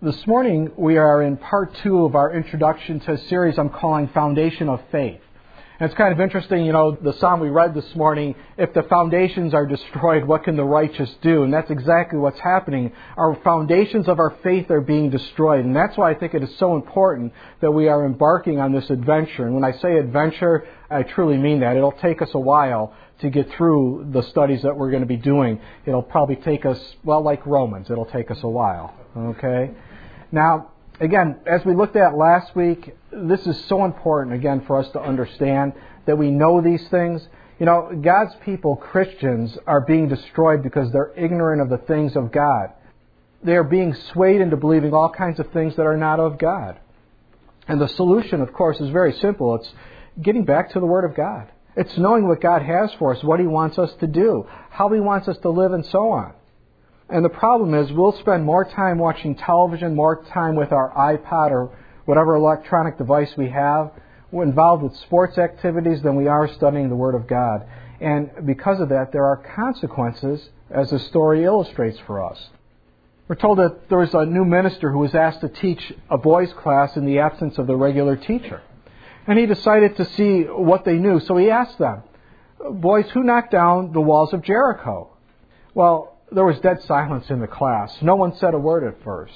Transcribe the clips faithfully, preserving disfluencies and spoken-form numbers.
This morning we are in part two of our introduction to a series I'm calling Foundation of Faith. And it's kind of interesting, you know, the psalm we read this morning, if the foundations are destroyed, what can the righteous do? And that's exactly what's happening. Our foundations of our faith are being destroyed. And that's why I think it is so important that we are embarking on this adventure. And when I say adventure, I truly mean that. It'll take us a while to get through the studies that we're going to be doing. It'll probably take us, well, like Romans, it'll take us a while. Okay? Now, again, as we looked at last week, this is so important, again, for us to understand that we know these things. You know, God's people, Christians, are being destroyed because they're ignorant of the things of God. They are being swayed into believing all kinds of things that are not of God. And the solution, of course, is very simple. It's getting back to the Word of God. It's knowing what God has for us, what He wants us to do, how He wants us to live, and so on. And the problem is we'll spend more time watching television, more time with our iPod or whatever electronic device we have, we're involved with sports activities than we are studying the Word of God. And because of that, there are consequences, as the story illustrates for us. We're told that there was a new minister who was asked to teach a boys' class in the absence of the regular teacher. And he decided to see what they knew. So he asked them, "Boys, who knocked down the walls of Jericho?" Well, there was dead silence in the class. No one said a word at first.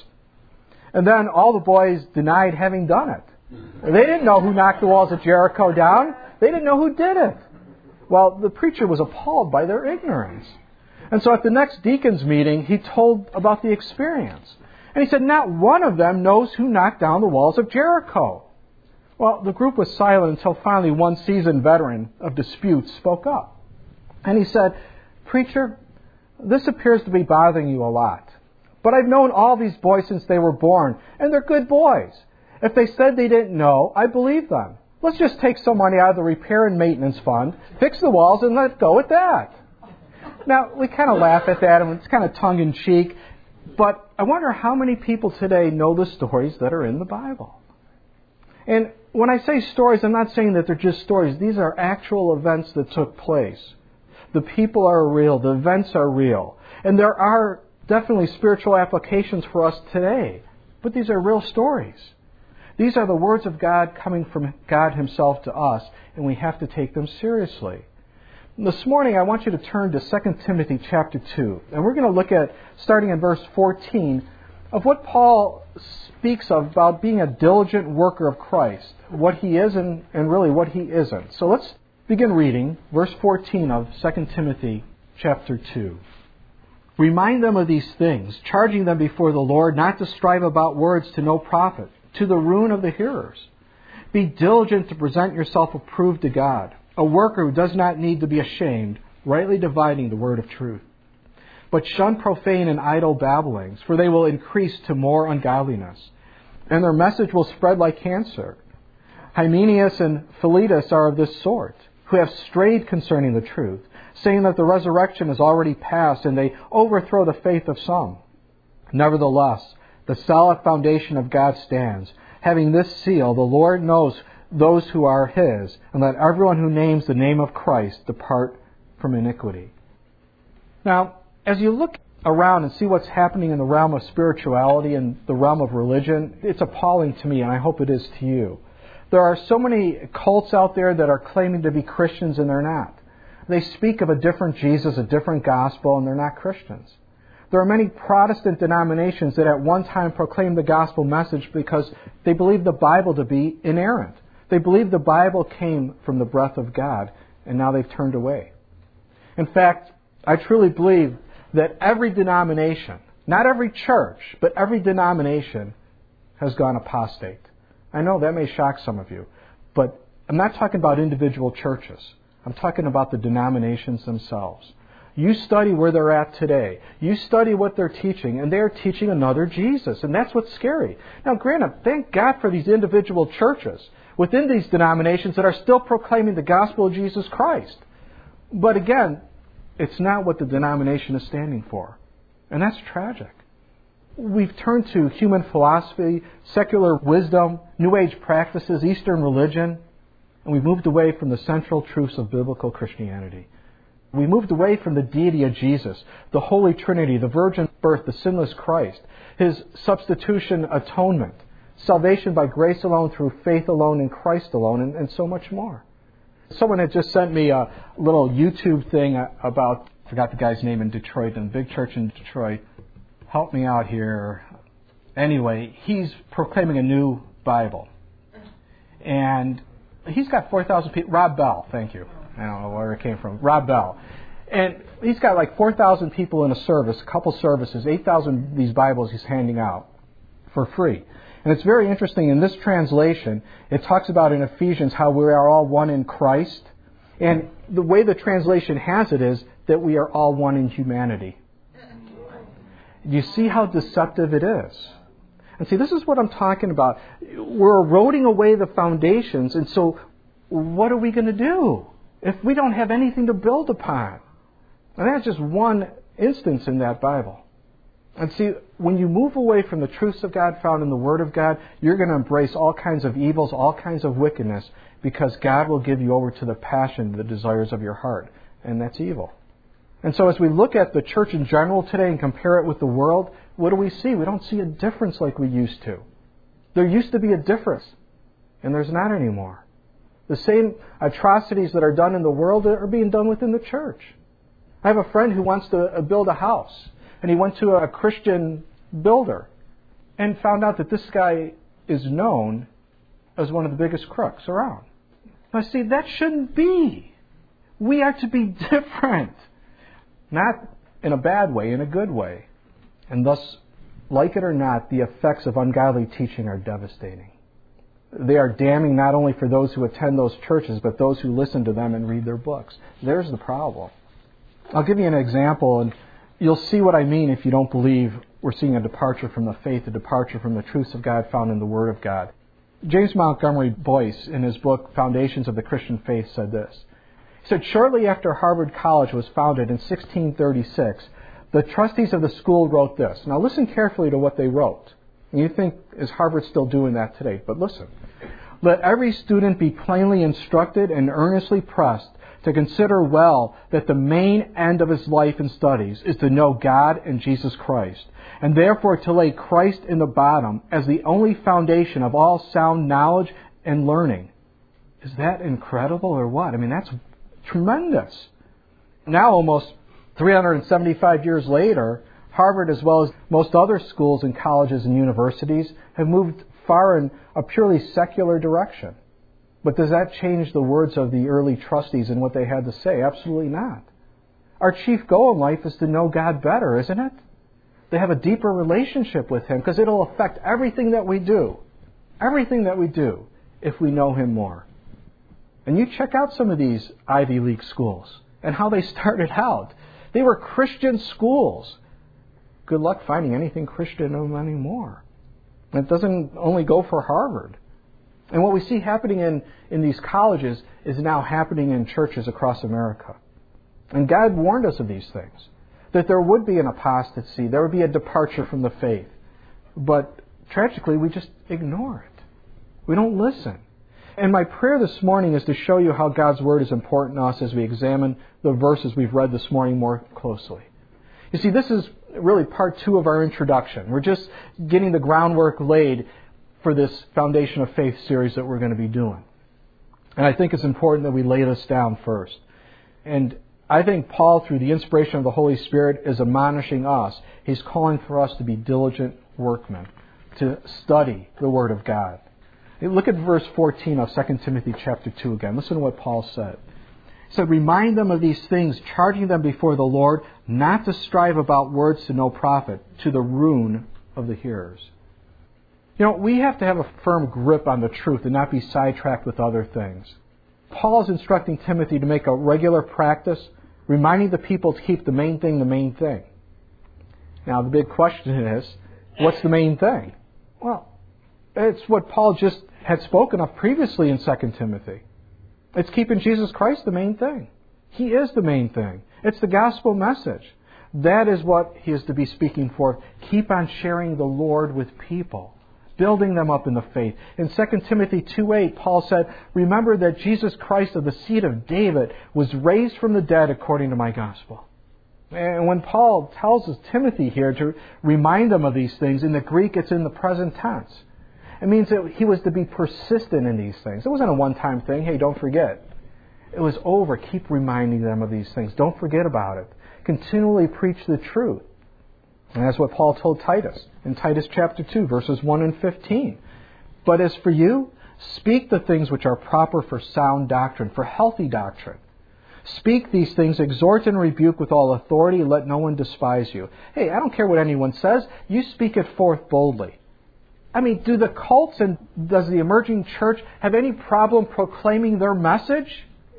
And then all the boys denied having done it. They didn't know who knocked the walls of Jericho down. They didn't know who did it. Well, the preacher was appalled by their ignorance. And so at the next deacons meeting, he told about the experience. And he said, not one of them knows who knocked down the walls of Jericho. Well, the group was silent until finally one seasoned veteran of disputes spoke up. And he said, "Preacher, this appears to be bothering you a lot. But I've known all these boys since they were born, and they're good boys. If they said they didn't know, I believe them. Let's just take some money out of the repair and maintenance fund, fix the walls, and let go at that." Now, we kind of laugh at that, and it's kind of tongue-in-cheek, but I wonder how many people today know the stories that are in the Bible. And when I say stories, I'm not saying that they're just stories. These are actual events that took place. The people are real. The events are real. And there are definitely spiritual applications for us today. But these are real stories. These are the words of God coming from God Himself to us, and we have to take them seriously. This morning I want you to turn to Second Timothy chapter two. And we're going to look at, starting in verse fourteen, of what Paul speaks of about being a diligent worker of Christ. What he is and, and really what he isn't. So let's begin reading verse fourteen of Second Timothy chapter two. "Remind them of these things, charging them before the Lord not to strive about words to no profit, to the ruin of the hearers. Be diligent to present yourself approved to God, a worker who does not need to be ashamed, rightly dividing the word of truth. But shun profane and idle babblings, for they will increase to more ungodliness, and their message will spread like cancer. Hymenaeus and Philetus are of this sort, who have strayed concerning the truth, saying that the resurrection is already past, and they overthrow the faith of some. Nevertheless, the solid foundation of God stands, having this seal, the Lord knows those who are His, and let everyone who names the name of Christ depart from iniquity." Now, as you look around and see what's happening in the realm of spirituality and the realm of religion, it's appalling to me, and I hope it is to you. There are so many cults out there that are claiming to be Christians and they're not. They speak of a different Jesus, a different gospel, and they're not Christians. There are many Protestant denominations that at one time proclaimed the gospel message because they believed the Bible to be inerrant. They believed the Bible came from the breath of God, and now they've turned away. In fact, I truly believe that every denomination, not every church, but every denomination has gone apostate. I know that may shock some of you, but I'm not talking about individual churches. I'm talking about the denominations themselves. You study where they're at today. You study what they're teaching, and they're teaching another Jesus, and that's what's scary. Now, granted, thank God for these individual churches within these denominations that are still proclaiming the gospel of Jesus Christ. But again, it's not what the denomination is standing for, and that's tragic. We've turned to human philosophy, secular wisdom, New Age practices, Eastern religion, and we've moved away from the central truths of biblical Christianity. We moved away from the deity of Jesus, the Holy Trinity, the virgin birth, the sinless Christ, His substitution atonement, salvation by grace alone, through faith alone, in Christ alone, and, and so much more. Someone had just sent me a little YouTube thing about, I forgot the guy's name in Detroit, in a big church in Detroit. Help me out here. Anyway, he's proclaiming a new Bible. And he's got four thousand people. Rob Bell, thank you. I don't know where it came from. Rob Bell. And he's got like four thousand people in a service, a couple services, eight thousand of these Bibles he's handing out for free. And it's very interesting. In this translation, it talks about in Ephesians how we are all one in Christ. And the way the translation has it is that we are all one in humanity. Do you see how deceptive it is? And see, this is what I'm talking about. We're eroding away the foundations, and so what are we going to do if we don't have anything to build upon? And that's just one instance in that Bible. And see, when you move away from the truths of God found in the Word of God, you're going to embrace all kinds of evils, all kinds of wickedness, because God will give you over to the passion, the desires of your heart. And that's evil. And so as we look at the church in general today and compare it with the world, what do we see? We don't see a difference like we used to. There used to be a difference, and there's not anymore. The same atrocities that are done in the world are being done within the church. I have a friend who wants to build a house, and he went to a Christian builder and found out that this guy is known as one of the biggest crooks around. Now, see, that shouldn't be. We are to be different. Not in a bad way, in a good way. And thus, like it or not, the effects of ungodly teaching are devastating. They are damning not only for those who attend those churches, but those who listen to them and read their books. There's the problem. I'll give you an example, and you'll see what I mean if you don't believe we're seeing a departure from the faith, a departure from the truths of God found in the Word of God. James Montgomery Boyce, in his book Foundations of the Christian Faith, said this. He said, shortly after Harvard College was founded in sixteen thirty-six, the trustees of the school wrote this. Now listen carefully to what they wrote. And you think, is Harvard still doing that today? But listen. Let every student be plainly instructed and earnestly pressed to consider well that the main end of his life and studies is to know God and Jesus Christ, and therefore to lay Christ in the bottom as the only foundation of all sound knowledge and learning. Is that incredible or what? I mean, that's tremendous. Now, almost three hundred seventy-five years later, Harvard, as well as most other schools and colleges and universities, have moved far in a purely secular direction. But does that change the words of the early trustees and what they had to say? Absolutely not. Our chief goal in life is to know God better, isn't it? To have a deeper relationship with Him, because it'll affect everything that we do. Everything that we do, if we know Him more. And you check out some of these Ivy League schools and how they started out. They were Christian schools. Good luck finding anything Christian in them anymore. And it doesn't only go for Harvard. And what we see happening in, in these colleges is now happening in churches across America. And God warned us of these things. That there would be an apostasy. There would be a departure from the faith. But tragically, we just ignore it. We don't listen. And my prayer this morning is to show you how God's Word is important to us as we examine the verses we've read this morning more closely. You see, this is really part two of our introduction. We're just getting the groundwork laid for this Foundation of Faith series that we're going to be doing. And I think it's important that we lay this down first. And I think Paul, through the inspiration of the Holy Spirit, is admonishing us. He's calling for us to be diligent workmen, to study the Word of God. Look at verse fourteen of Second Timothy chapter two again. Listen to what Paul said. He said, remind them of these things, charging them before the Lord, not to strive about words to no profit, to the ruin of the hearers. You know, we have to have a firm grip on the truth and not be sidetracked with other things. Paul is instructing Timothy to make a regular practice, reminding the people to keep the main thing the main thing. Now, the big question is, what's the main thing? Well, it's what Paul just had spoken of previously in Second Timothy. It's keeping Jesus Christ the main thing. He is the main thing. It's the gospel message. That is what he is to be speaking for. Keep on sharing the Lord with people. building them up in the faith. In Second Timothy two eight, Paul said, remember that Jesus Christ of the seed of David was raised from the dead according to my gospel. And when Paul tells us Timothy here to remind them of these things, in the Greek it's in the present tense. It means that he was to be persistent in these things. It wasn't a one-time thing, hey, don't forget. It was over. Keep reminding them of these things. Don't forget about it. Continually preach the truth. And that's what Paul told Titus in Titus chapter two, verses one and fifteen. But as for you, speak the things which are proper for sound doctrine, for healthy doctrine. Speak these things, exhort and rebuke with all authority, let no one despise you. Hey, I don't care what anyone says. You speak it forth boldly. I mean, do the cults and does the emerging church have any problem proclaiming their message?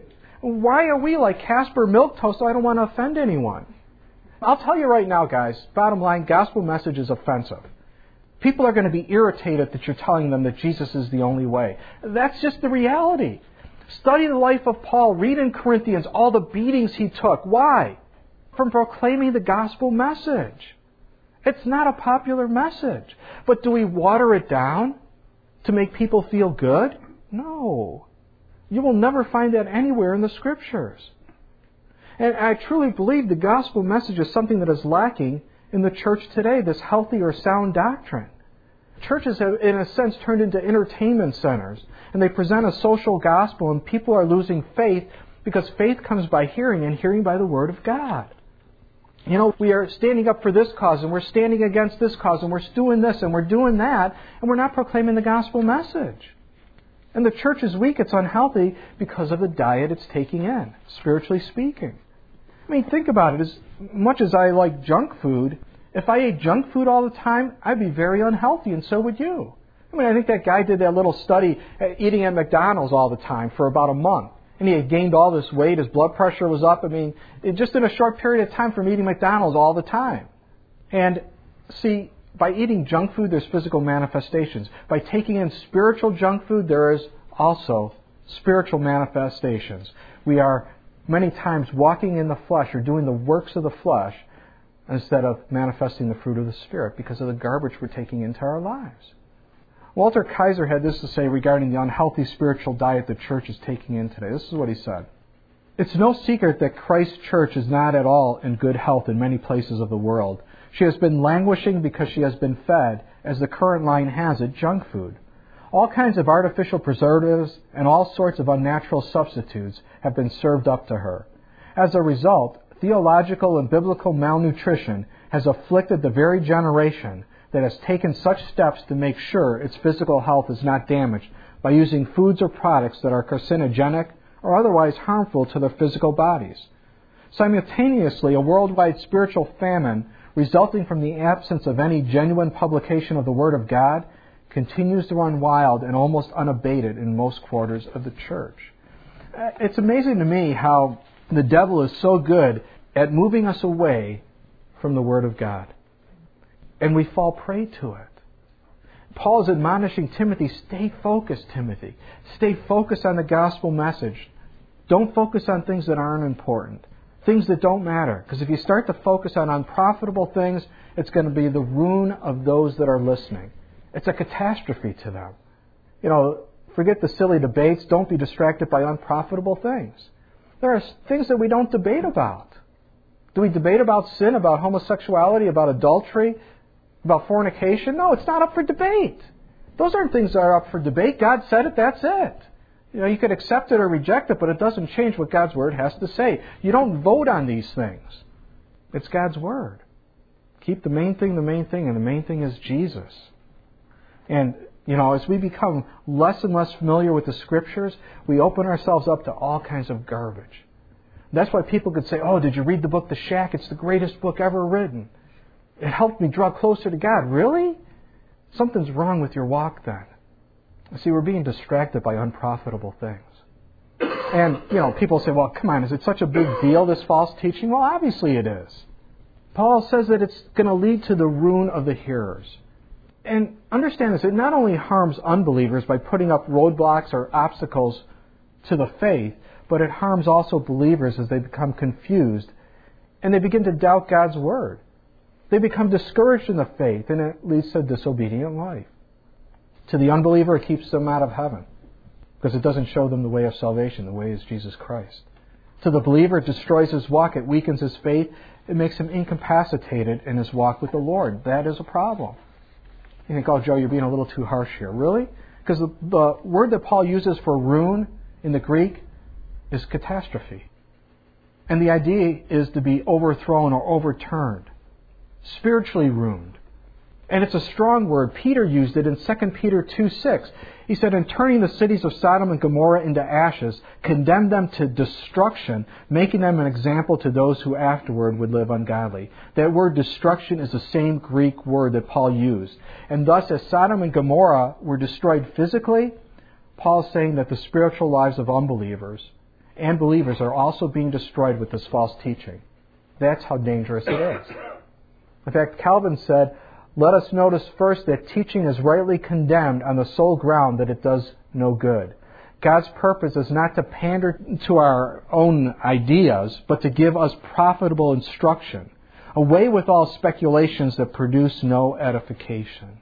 Why are we like Casper Milquetoast? I don't want to offend anyone. I'll tell you right now, guys, bottom line, gospel message is offensive. People are going to be irritated that you're telling them that Jesus is the only way. That's just the reality. Study the life of Paul. Read in Corinthians all the beatings he took. Why? From proclaiming the gospel message. It's not a popular message. But do we water it down to make people feel good? No. You will never find that anywhere in the Scriptures. And I truly believe the gospel message is something that is lacking in the church today, this healthy or sound doctrine. Churches have, in a sense, turned into entertainment centers, and they present a social gospel, and people are losing faith because faith comes by hearing, and hearing by the Word of God. You know, we are standing up for this cause, and we're standing against this cause, and we're doing this, and we're doing that, and we're not proclaiming the gospel message. And the church is weak, it's unhealthy, because of the diet it's taking in, spiritually speaking. I mean, think about it. As much as I like junk food, if I ate junk food all the time, I'd be very unhealthy, and so would you. I mean, I think that guy did that little study at eating at McDonald's all the time for about a month. And he had gained all this weight, his blood pressure was up. I mean, it, just in a short period of time from eating McDonald's all the time. And see, by eating junk food, there's physical manifestations. By taking in spiritual junk food, there is also spiritual manifestations. We are many times walking in the flesh or doing the works of the flesh instead of manifesting the fruit of the Spirit because of the garbage we're taking into our lives. Walter Kaiser had this to say regarding the unhealthy spiritual diet the church is taking in today. This is what he said. It's no secret that Christ's church is not at all in good health in many places of the world. She has been languishing because she has been fed, as the current line has it, junk food. All kinds of artificial preservatives and all sorts of unnatural substitutes have been served up to her. As a result, theological and biblical malnutrition has afflicted the very generation that has taken such steps to make sure its physical health is not damaged by using foods or products that are carcinogenic or otherwise harmful to their physical bodies. Simultaneously, a worldwide spiritual famine resulting from the absence of any genuine publication of the Word of God continues to run wild and almost unabated in most quarters of the church. It's amazing to me how the devil is so good at moving us away from the Word of God. And we fall prey to it. Paul is admonishing Timothy, stay focused, Timothy. Stay focused on the gospel message. Don't focus on things that aren't important. Things that don't matter. Because if you start to focus on unprofitable things, it's going to be the ruin of those that are listening. It's a catastrophe to them. You know, forget the silly debates. Don't be distracted by unprofitable things. There are things that we don't debate about. Do we debate about sin, about homosexuality, about adultery, about fornication? No, it's not up for debate. Those aren't things that are up for debate. God said it, that's it. You know, you could accept it or reject it, but it doesn't change what God's Word has to say. You don't vote on these things. It's God's Word. Keep the main thing the main thing, and the main thing is Jesus. And, you know, as we become less and less familiar with the Scriptures, we open ourselves up to all kinds of garbage. That's why people could say, oh, did you read the book The Shack? It's the greatest book ever written. It helped me draw closer to God. Really? Something's wrong with your walk then. See, we're being distracted by unprofitable things. And, you know, people say, well, come on, is it such a big deal, this false teaching? Well, obviously it is. Paul says that it's going to lead to the ruin of the hearers. And understand this, it not only harms unbelievers by putting up roadblocks or obstacles to the faith, but it harms also believers as they become confused and they begin to doubt God's Word. They become discouraged in the faith, and it leads to a disobedient life. To the unbeliever, it keeps them out of heaven because it doesn't show them the way of salvation. The way is Jesus Christ. To the believer, it destroys his walk. It weakens his faith. It makes him incapacitated in his walk with the Lord. That is a problem. You think, oh, Joe, you're being a little too harsh here. Really? Because the, the word that Paul uses for ruin in the Greek is catastrophe. And the idea is to be overthrown or overturned, spiritually ruined. And it's a strong word. Peter used it in Second Peter two six. He said, in turning the cities of Sodom and Gomorrah into ashes, condemned them to destruction, making them an example to those who afterward would live ungodly. That word destruction is the same Greek word that Paul used. And thus, as Sodom and Gomorrah were destroyed physically, Paul's saying that the spiritual lives of unbelievers and believers are also being destroyed with this false teaching. That's how dangerous it is. In fact, Calvin said, let us notice first that teaching is rightly condemned on the sole ground that it does no good. God's purpose is not to pander to our own ideas, but to give us profitable instruction. Away with all speculations that produce no edification.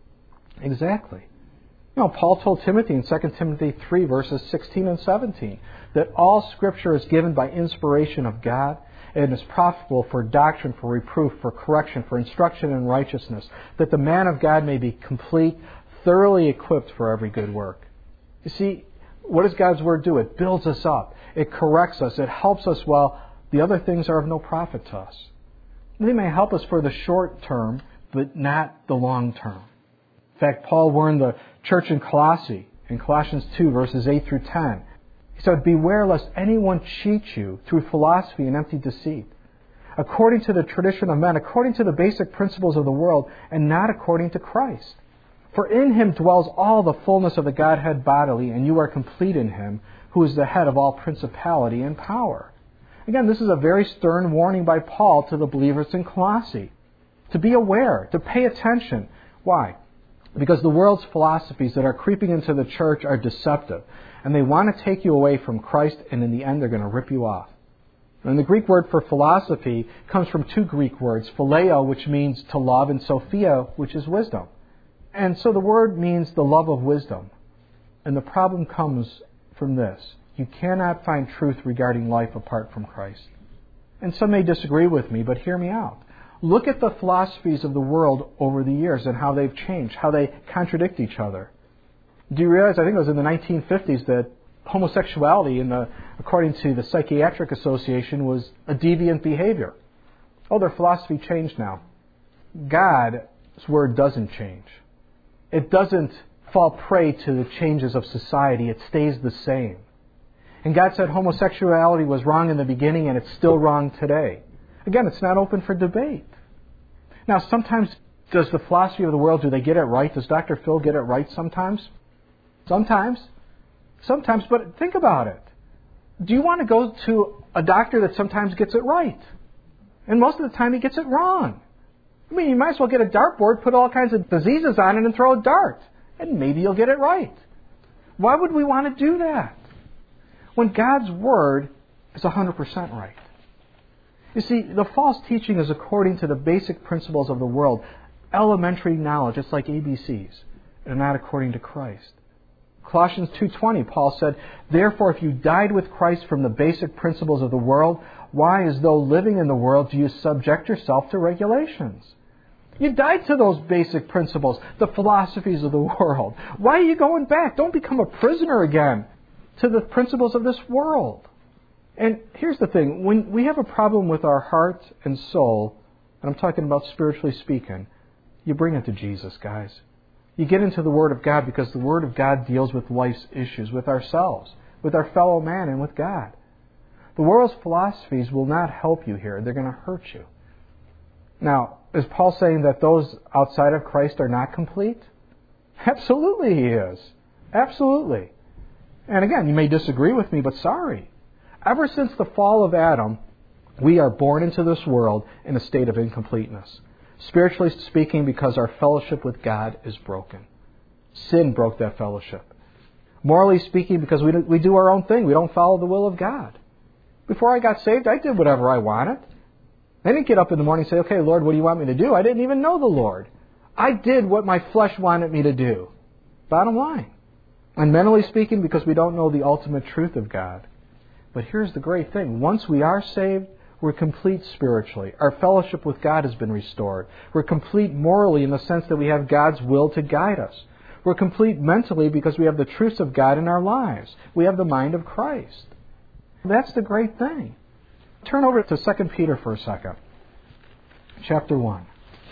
Exactly. You know, Paul told Timothy in Second Timothy three, verses sixteen and seventeen, that all Scripture is given by inspiration of God, and is profitable for doctrine, for reproof, for correction, for instruction in righteousness, that the man of God may be complete, thoroughly equipped for every good work. You see, what does God's Word do? It builds us up. It corrects us. It helps us while the other things are of no profit to us. They may help us for the short term, but not the long term. In fact, Paul warned the church in Colossae, in Colossians two, verses eight through ten. He said, beware lest anyone cheat you through philosophy and empty deceit, according to the tradition of men, according to the basic principles of the world, and not according to Christ. For in Him dwells all the fullness of the Godhead bodily, and you are complete in Him, who is the head of all principality and power. Again, this is a very stern warning by Paul to the believers in Colossae. To be aware, to pay attention. Why? Because the world's philosophies that are creeping into the church are deceptive. And they want to take you away from Christ, and in the end they're going to rip you off. And the Greek word for philosophy comes from two Greek words, phileo, which means to love, and sophia, which is wisdom. And so the word means the love of wisdom. And the problem comes from this. You cannot find truth regarding life apart from Christ. And some may disagree with me, but hear me out. Look at the philosophies of the world over the years and how they've changed, how they contradict each other. Do you realize, I think it was in the nineteen fifties, that homosexuality, in the, according to the Psychiatric Association, was a deviant behavior? Oh, their philosophy changed now. God's Word doesn't change. It doesn't fall prey to the changes of society. It stays the same. And God said homosexuality was wrong in the beginning, and it's still wrong today. Again, it's not open for debate. Now, sometimes, does the philosophy of the world, do they get it right? Does Doctor Phil get it right sometimes? Sometimes. Sometimes, but think about it. Do you want to go to a doctor that sometimes gets it right? And most of the time he gets it wrong. I mean, you might as well get a dartboard, put all kinds of diseases on it, and throw a dart. And maybe you'll get it right. Why would we want to do that? When God's Word is one hundred percent right. You see, the false teaching is according to the basic principles of the world. Elementary knowledge, it's like A B Cs, and not according to Christ. Colossians two twenty, Paul said, therefore, if you died with Christ from the basic principles of the world, why, as though living in the world, do you subject yourself to regulations? You died to those basic principles, the philosophies of the world. Why are you going back? Don't become a prisoner again to the principles of this world. And here's the thing. When we have a problem with our heart and soul, and I'm talking about spiritually speaking, you bring it to Jesus, guys. You get into the Word of God because the Word of God deals with life's issues, with ourselves, with our fellow man, and with God. The world's philosophies will not help you here. They're going to hurt you. Now, is Paul saying that those outside of Christ are not complete? Absolutely he is. Absolutely. And again, you may disagree with me, but sorry. Ever since the fall of Adam, we are born into this world in a state of incompleteness. Spiritually speaking, because our fellowship with God is broken. Sin broke that fellowship. Morally speaking, because we do, we do our own thing. We don't follow the will of God. Before I got saved, I did whatever I wanted. I didn't get up in the morning and say, okay, Lord, what do you want me to do? I didn't even know the Lord. I did what my flesh wanted me to do. Bottom line. And mentally speaking, because we don't know the ultimate truth of God. But here's the great thing. Once we are saved, we're complete spiritually. Our fellowship with God has been restored. We're complete morally in the sense that we have God's will to guide us. We're complete mentally because we have the truths of God in our lives. We have the mind of Christ. That's the great thing. Turn over to Second Peter for a second. Chapter one.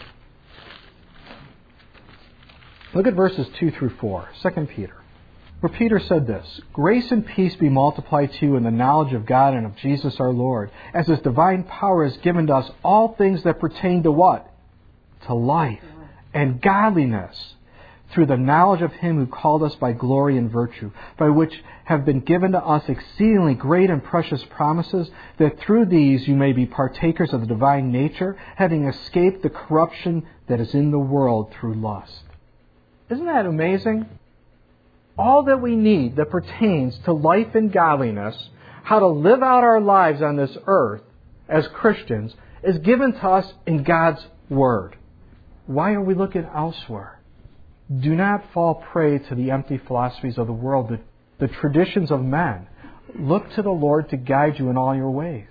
Look at verses two through four. Second Peter. Where Peter said this, "Grace and peace be multiplied to you in the knowledge of God and of Jesus our Lord, as His divine power has given to us all things that pertain to what? To life and godliness, through the knowledge of Him who called us by glory and virtue, by which have been given to us exceedingly great and precious promises, that through these you may be partakers of the divine nature, having escaped the corruption that is in the world through lust." Isn't that amazing? All that we need that pertains to life and godliness, how to live out our lives on this earth as Christians, is given to us in God's Word. Why are we looking elsewhere? Do not fall prey to the empty philosophies of the world, the, the traditions of men. Look to the Lord to guide you in all your ways.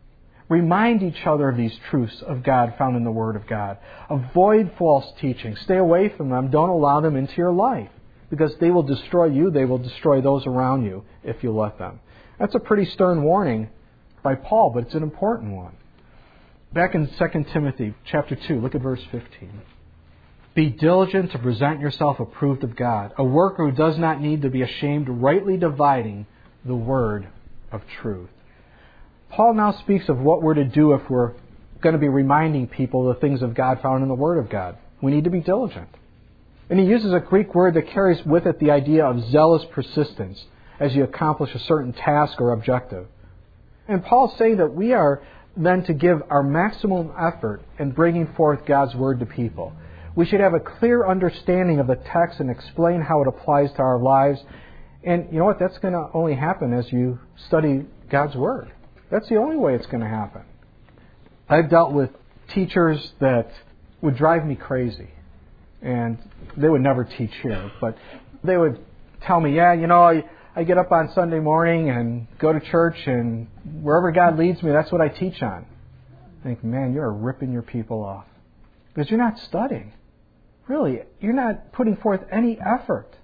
Remind each other of these truths of God found in the Word of God. Avoid false teaching. Stay away from them. Don't allow them into your life, because they will destroy you. They will destroy those around you if you let them. That's a pretty stern warning by Paul, but it's an important one. Back in Second Timothy chapter two, look at verse fifteen. "Be diligent to present yourself approved of God, a worker who does not need to be ashamed, rightly dividing the word of truth." Paul now speaks of what we're to do if we're going to be reminding people the things of God found in the Word of God. We need to be diligent. And he uses a Greek word that carries with it the idea of zealous persistence as you accomplish a certain task or objective. And Paul's saying that we are then to give our maximum effort in bringing forth God's Word to people. We should have a clear understanding of the text and explain how it applies to our lives. And you know what? That's going to only happen as you study God's Word. That's the only way it's going to happen. I've dealt with teachers that would drive me crazy. And they would never teach here. But they would tell me, yeah, you know, I, I get up on Sunday morning and go to church, and wherever God leads me, that's what I teach on. I think, man, you're ripping your people off. Because you're not studying. Really, you're not putting forth any effort.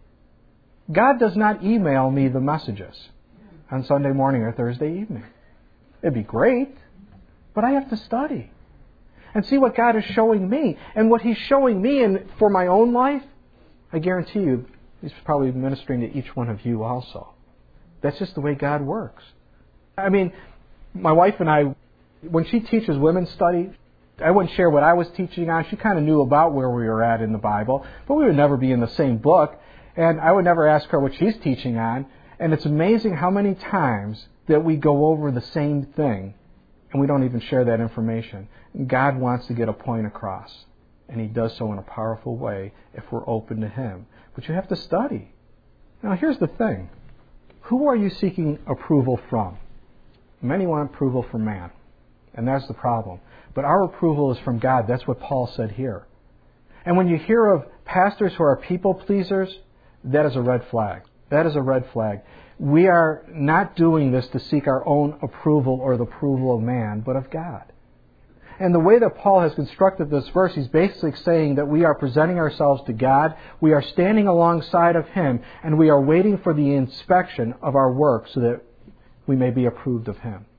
God does not email me the messages on Sunday morning or Thursday evening. It'd be great, but I have to study and see what God is showing me. And what He's showing me and for my own life, I guarantee you, He's probably ministering to each one of you also. That's just the way God works. I mean, my wife and I, when she teaches women's study, I wouldn't share what I was teaching on. She kind of knew about where we were at in the Bible, but we would never be in the same book. And I would never ask her what she's teaching on. And it's amazing how many times that we go over the same thing and we don't even share that information. God wants to get a point across, and He does so in a powerful way if we're open to Him. But you have to study. Now here's the thing. Who are you seeking approval from? Many want approval from man, and that's the problem. But our approval is from God. That's what Paul said here. And when you hear of pastors who are people pleasers, that is a red flag. That is a red flag. We are not doing this to seek our own approval or the approval of man, but of God. And the way that Paul has constructed this verse, he's basically saying that we are presenting ourselves to God, we are standing alongside of Him, and we are waiting for the inspection of our work so that we may be approved of Him.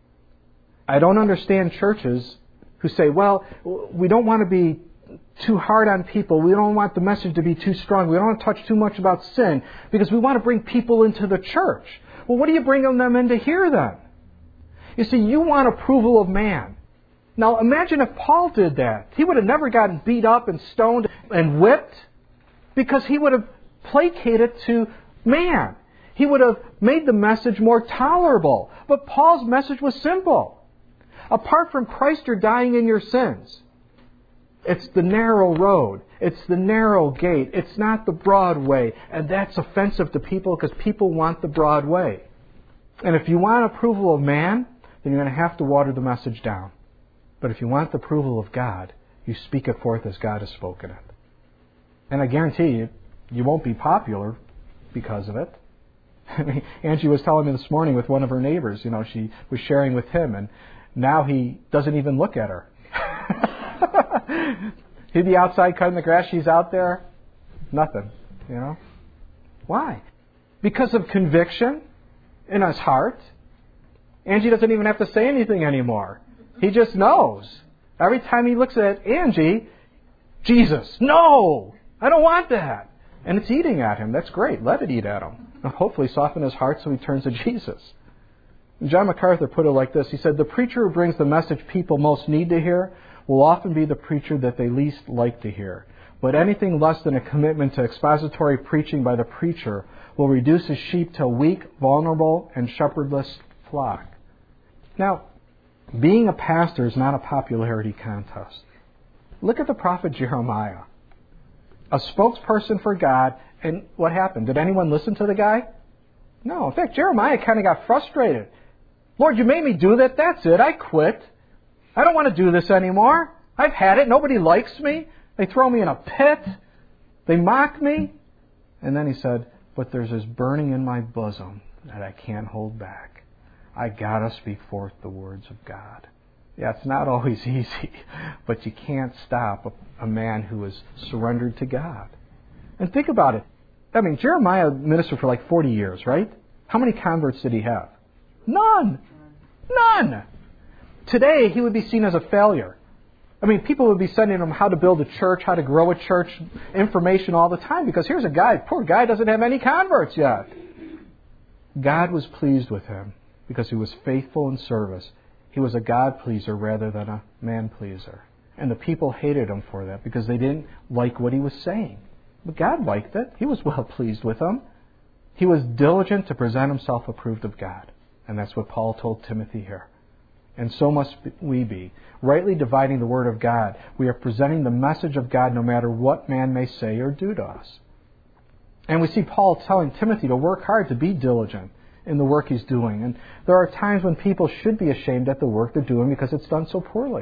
I don't understand churches who say, well, we don't want to be too hard on people. We don't want the message to be too strong. We don't want to touch too much about sin because we want to bring people into the church. Well, what are you bringing them in to hear then? You see, you want approval of man. Now, imagine if Paul did that. He would have never gotten beat up and stoned and whipped because he would have placated to man. He would have made the message more tolerable. But Paul's message was simple. Apart from Christ, you're dying in your sins. It's the narrow road. It's the narrow gate. It's not the broad way. And that's offensive to people because people want the broad way. And if you want approval of man, then you're going to have to water the message down. But if you want the approval of God, you speak it forth as God has spoken it. And I guarantee you, you won't be popular because of it. I mean, Angie was telling me this morning with one of her neighbors, you know, she was sharing with him, and now he doesn't even look at her. He'd be outside cutting the grass, she's out there, nothing, you know. Why? Because of conviction in his heart. Angie doesn't even have to say anything anymore. He just knows. Every time he looks at Angie, Jesus, no, I don't want that. And it's eating at him. That's great. Let it eat at him. And hopefully soften his heart so he turns to Jesus. And John MacArthur put it like this. He said, the preacher who brings the message people most need to hear will often be the preacher that they least like to hear. But anything less than a commitment to expository preaching by the preacher will reduce his sheep to a weak, vulnerable, and shepherdless flock. Now, being a pastor is not a popularity contest. Look at the prophet Jeremiah. A spokesperson for God, and what happened? Did anyone listen to the guy? No. In fact, Jeremiah kind of got frustrated. Lord, you made me do that. That's it. I quit. I don't want to do this anymore. I've had it. Nobody likes me. They throw me in a pit. They mock me. And then he said, but there's this burning in my bosom that I can't hold back. I got to speak forth the words of God. Yeah, it's not always easy, but you can't stop a, a man who is surrendered to God. And think about it. I mean, Jeremiah ministered for like forty years, right? How many converts did he have? None. None. Today, he would be seen as a failure. I mean, people would be sending him how to build a church, how to grow a church, information all the time, because here's a guy, poor guy, doesn't have any converts yet. God was pleased with him because he was faithful in service. He was a God pleaser rather than a man pleaser. And the people hated him for that because they didn't like what he was saying. But God liked it. He was well pleased with him. He was diligent to present himself approved of God. And that's what Paul told Timothy here. And so must we be. Rightly dividing the Word of God, we are presenting the message of God no matter what man may say or do to us. And we see Paul telling Timothy to work hard, to be diligent in the work he's doing. And there are times when people should be ashamed at the work they're doing because it's done so poorly.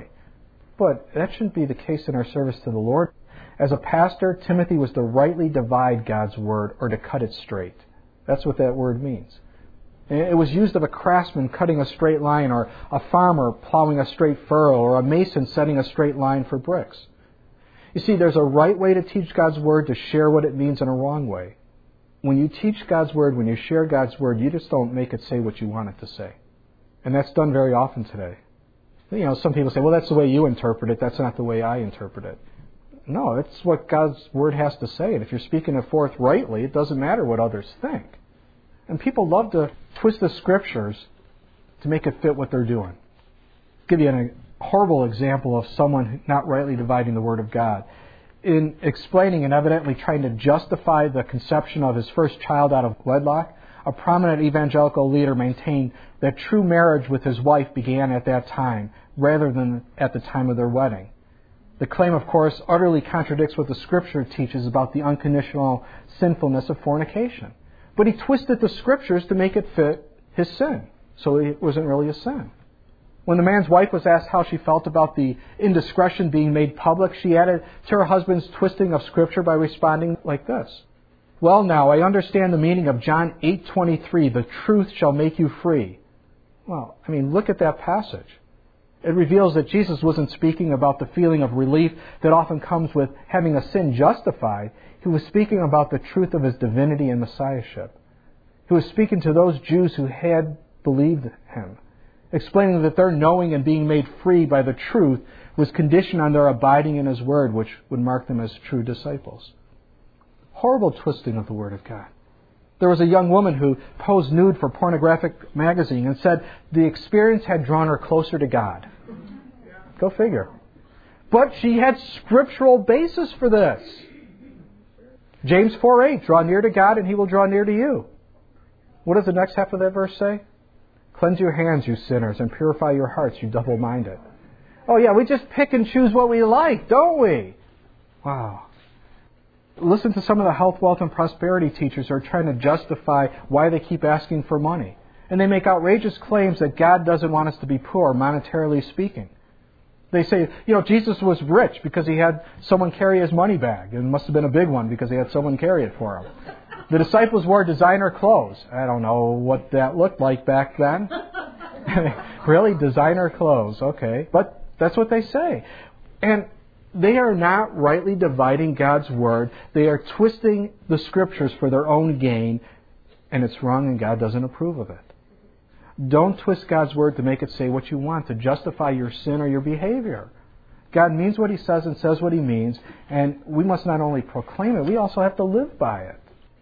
But that shouldn't be the case in our service to the Lord. As a pastor, Timothy was to rightly divide God's Word, or to cut it straight. That's what that word means. It was used of a craftsman cutting a straight line, or a farmer plowing a straight furrow, or a mason setting a straight line for bricks. You see, there's a right way to teach God's Word, to share what it means, and a wrong way. When you teach God's Word, when you share God's Word, you just don't make it say what you want it to say. And that's done very often today. You know, some people say, well, that's the way you interpret it. That's not the way I interpret it. No, it's what God's Word has to say. And if you're speaking it forth rightly, it doesn't matter what others think. And people love to twist the Scriptures to make it fit what they're doing. I'll give you a horrible example of someone not rightly dividing the Word of God. In explaining and evidently trying to justify the conception of his first child out of wedlock, a prominent evangelical leader maintained that true marriage with his wife began at that time, rather than at the time of their wedding. The claim, of course, utterly contradicts what the Scripture teaches about the unconditional sinfulness of fornication. But he twisted the Scriptures to make it fit his sin, so it wasn't really a sin. When the man's wife was asked how she felt about the indiscretion being made public, she added to her husband's twisting of Scripture by responding like this. Well, now, I understand the meaning of John eight twenty-three, the truth shall make you free. Well, I mean, look at that passage. It reveals that Jesus wasn't speaking about the feeling of relief that often comes with having a sin justified. He was speaking about the truth of his divinity and messiahship. He was speaking to those Jews who had believed him, explaining that their knowing and being made free by the truth was conditioned on their abiding in his word, which would mark them as true disciples. Horrible twisting of the Word of God. There was a young woman who posed nude for pornographic magazine and said the experience had drawn her closer to God. Go figure. But she had scriptural basis for this. James four eight, draw near to God and He will draw near to you. What does the next half of that verse say? Cleanse your hands, you sinners, and purify your hearts, you double-minded. Oh yeah, we just pick and choose what we like, don't we? Wow. Listen to some of the health, wealth, and prosperity teachers who are trying to justify why they keep asking for money. And they make outrageous claims that God doesn't want us to be poor, monetarily speaking. They say, you know, Jesus was rich because he had someone carry his money bag. It must have been a big one because he had someone carry it for him. The disciples wore designer clothes. I don't know what that looked like back then. Really? Designer clothes. Okay. But that's what they say. And they are not rightly dividing God's Word. They are twisting the Scriptures for their own gain. And it's wrong, and God doesn't approve of it. Don't twist God's Word to make it say what you want, to justify your sin or your behavior. God means what He says and says what He means, and we must not only proclaim it, we also have to live by it.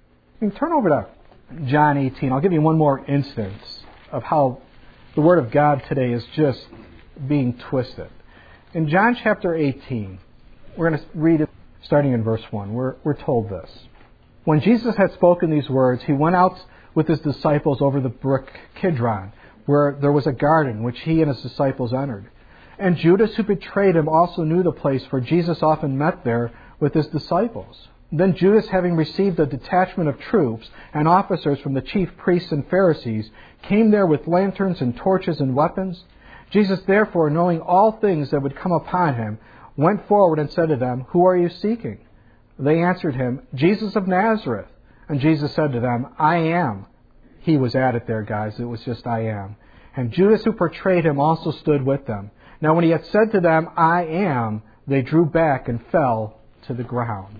I mean, turn over to John eighteen. I'll give you one more instance of how the Word of God today is just being twisted. In John chapter eighteen, we're going to read it starting in verse one. We're, we're told this. When Jesus had spoken these words, He went out with His disciples over the brook Kidron, where there was a garden which He and His disciples entered. And Judas, who betrayed Him, also knew the place, for Jesus often met there with His disciples. Then Judas, having received a detachment of troops and officers from the chief priests and Pharisees, came there with lanterns and torches and weapons. Jesus, therefore, knowing all things that would come upon Him, went forward and said to them, Who are you seeking? They answered Him, Jesus of Nazareth. And Jesus said to them, I am. He was at it there, guys. It was just I am. And Judas, who betrayed Him, also stood with them. Now when He had said to them, I am, they drew back and fell to the ground.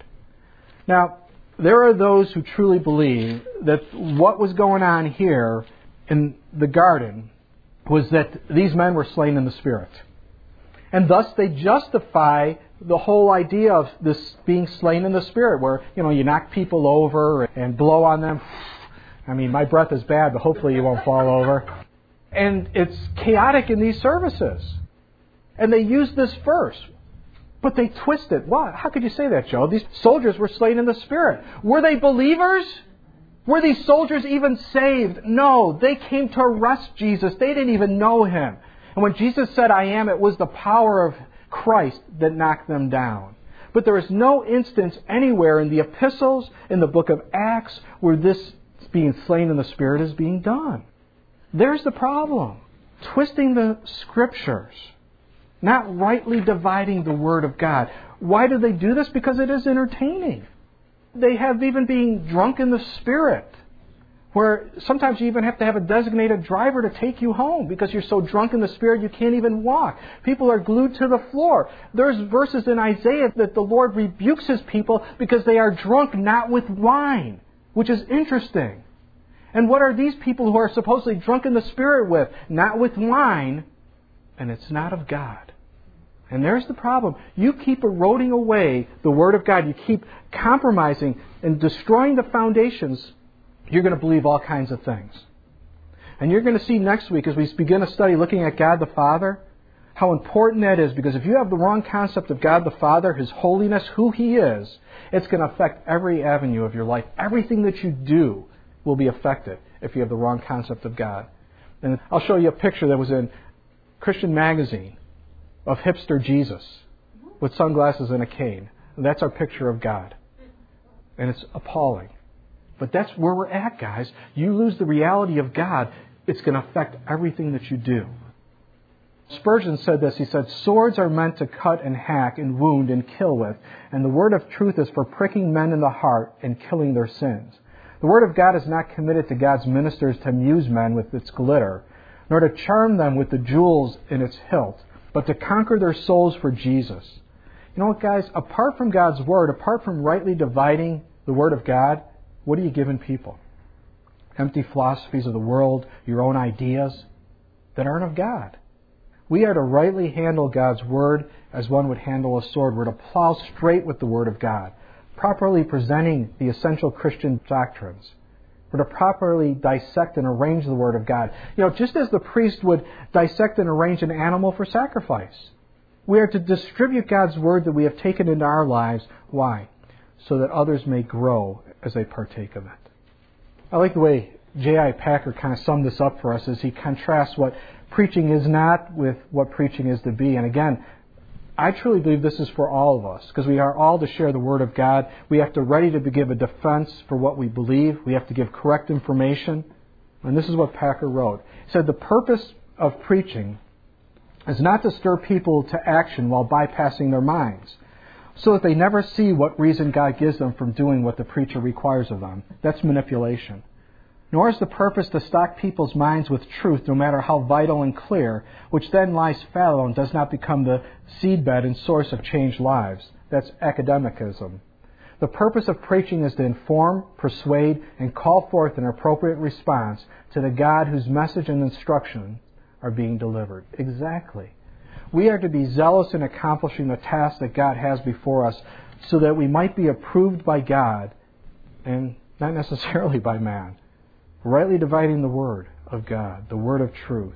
Now, there are those who truly believe that what was going on here in the garden was that these men were slain in the Spirit. And thus they justify the whole idea of this being slain in the Spirit, where, you know, you knock people over and blow on them. I mean, my breath is bad, but hopefully you won't fall over. And it's chaotic in these services. And they use this verse, but they twist it. Why? How could you say that, Joe? These soldiers were slain in the Spirit. Were they believers? Were these soldiers even saved? No, they came to arrest Jesus. They didn't even know Him. And when Jesus said, I am, it was the power of Christ that knocked them down. But there is no instance anywhere in the epistles, in the book of Acts, where this being slain in the Spirit is being done. There's the problem. Twisting the Scriptures. Not rightly dividing the Word of God. Why do they do this? Because it is entertaining. They have even being drunk in the Spirit, where sometimes you even have to have a designated driver to take you home because you're so drunk in the Spirit you can't even walk. People are glued to the floor. There's verses in Isaiah that the Lord rebukes His people because they are drunk not with wine, which is interesting. And what are these people who are supposedly drunk in the Spirit with? Not with wine, and it's not of God. And there's the problem. You keep eroding away the Word of God. You keep compromising and destroying the foundations. You're going to believe all kinds of things. And you're going to see next week as we begin a study looking at God the Father, how important that is. Because if you have the wrong concept of God the Father, His holiness, who He is, it's going to affect every avenue of your life. Everything that you do will be affected if you have the wrong concept of God. And I'll show you a picture that was in Christian Magazine of hipster Jesus with sunglasses and a cane. And that's our picture of God. And it's appalling. But that's where we're at, guys. You lose the reality of God, it's going to affect everything that you do. Spurgeon said this. He said, swords are meant to cut and hack and wound and kill with, and the word of truth is for pricking men in the heart and killing their sins. The word of God is not committed to God's ministers to amuse men with its glitter, nor to charm them with the jewels in its hilt, but to conquer their souls for Jesus. You know what, guys? Apart from God's Word, apart from rightly dividing the Word of God, what are you giving people? Empty philosophies of the world, your own ideas that aren't of God. We are to rightly handle God's Word as one would handle a sword. We're to plow straight with the Word of God, properly presenting the essential Christian doctrines. We're to properly dissect and arrange the Word of God. You know, just as the priest would dissect and arrange an animal for sacrifice. We are to distribute God's Word that we have taken into our lives. Why? So that others may grow as they partake of it. I like the way J I Packer kind of summed this up for us as he contrasts what preaching is not with what preaching is to be. And again, I truly believe this is for all of us, because we are all to share the Word of God. We have to ready to give a defense for what we believe. We have to give correct information. And this is what Packer wrote. He said, the purpose of preaching is not to stir people to action while bypassing their minds, so that they never see what reason God gives them from doing what the preacher requires of them. That's manipulation. Nor is the purpose to stock people's minds with truth, no matter how vital and clear, which then lies fallow and does not become the seedbed and source of changed lives. That's academicism. The purpose of preaching is to inform, persuade, and call forth an appropriate response to the God whose message and instruction are being delivered. Exactly. We are to be zealous in accomplishing the task that God has before us so that we might be approved by God and not necessarily by man. Rightly dividing the Word of God, the Word of truth,